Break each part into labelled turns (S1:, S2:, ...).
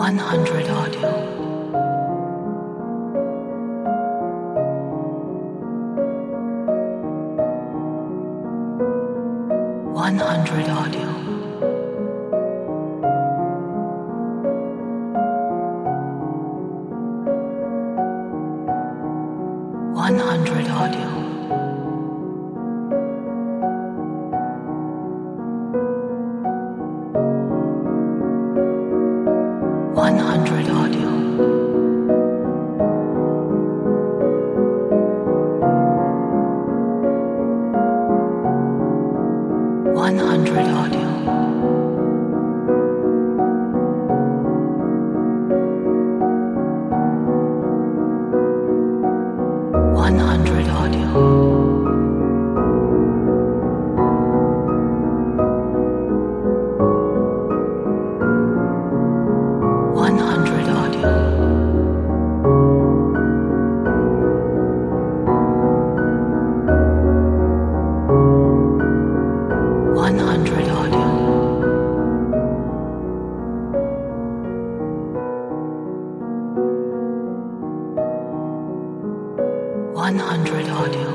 S1: 100 audio. 100 audio. 100 audio. 100 audio. 100 audio. 100 audio. 100 audio. 100 audio. 100 audio.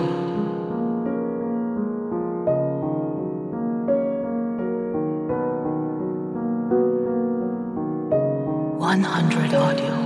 S1: 100 audio.